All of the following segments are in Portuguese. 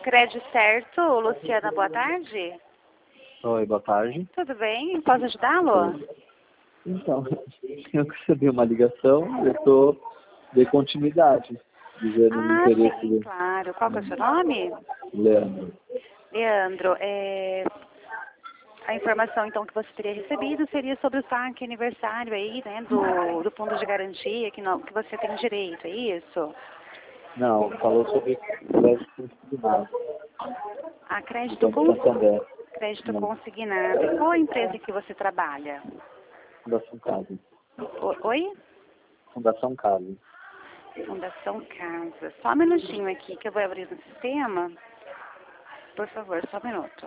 Crédito certo, Luciana, boa tarde. Oi, boa tarde. Tudo bem? Posso ajudá-lo? Então, eu recebi uma ligação, eu estou de continuidade, dizendo o interesse Sim, claro. Qual que é o seu nome? Leandro. Leandro, a informação então que você teria recebido seria sobre o saque aniversário aí, né, do fundo de garantia que você tem direito, é isso? Não, falou sobre crédito consignado. A Então, Santander, crédito consignado. E qual a empresa que você trabalha? Fundação Casa. Oi? Fundação Casa. Fundação Casa. Só um minutinho aqui que eu vou abrir no sistema. Por favor, só um minuto.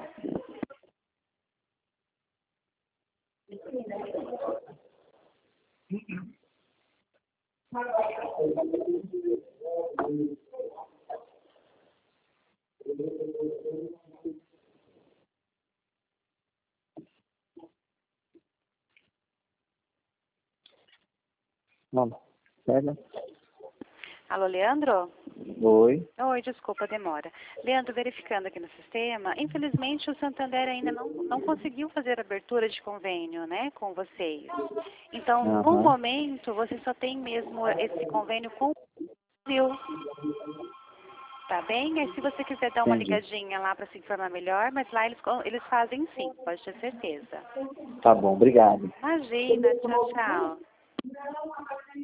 Não, pega. Alô, Leandro? Oi. Oi, desculpa a demora. Leandro, verificando aqui no sistema, infelizmente o Santander ainda não conseguiu fazer a abertura de convênio, né, com vocês. Então, no momento, você só tem mesmo esse convênio com o Brasil. Tá bem? Aí se você quiser dar uma ligadinha lá para se informar melhor, mas lá eles fazem sim, pode ter certeza. Tá bom, obrigado. Imagina, tchau, tchau.